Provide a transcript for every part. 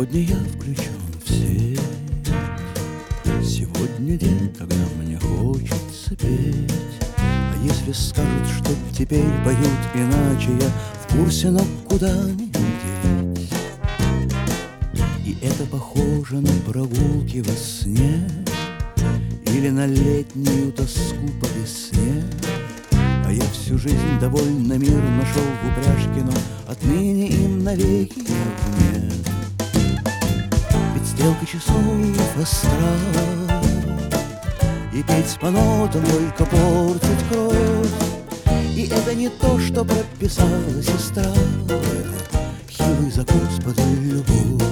Сегодня я включен в сеть. Сегодня день, когда мне хочется петь. А если скажут, что теперь поют иначе, я в курсе, но куда мне деть? И это похоже на прогулки во сне или на летнюю тоску по весне. А я всю жизнь довольно мир нашел в упряжке, но отныне им навеки я вне. Ведь стрелка часов остра, и петь по нотам только портить кровь. И это не то, что прописала сестра, это хилый закус под любовь.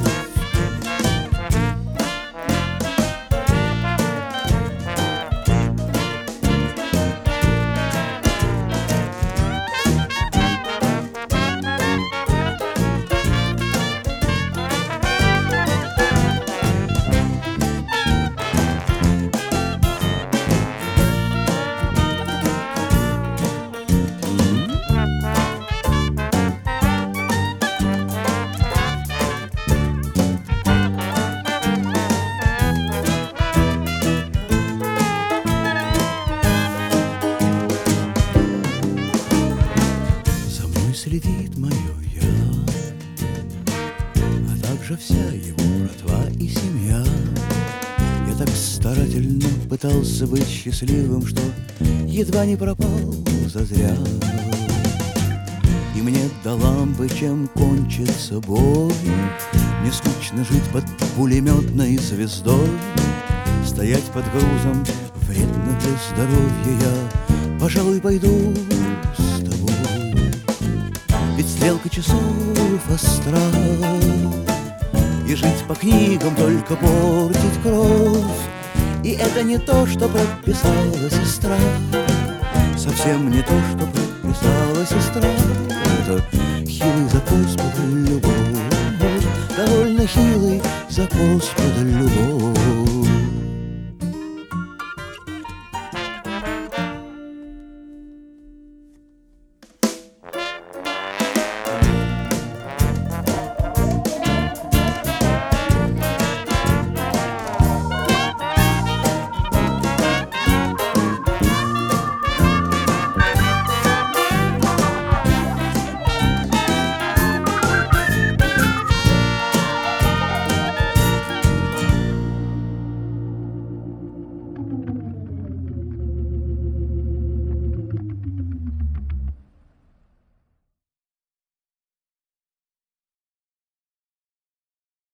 Следит мое я, а также вся его братва и семья. Я так старательно пытался быть счастливым, что едва не пропал зазря. И мне до лампы, чем кончится бой, мне скучно жить под пулеметной звездой. Стоять под грузом вредно для здоровья, я, пожалуй, пойду с тобой. Ведь стрелка часов остра, и жить по книгам только портить кровь. И это не то, что прописала сестра, совсем не то, что прописала сестра. Это хилый закус под любовь, довольно хилый закус под любовь.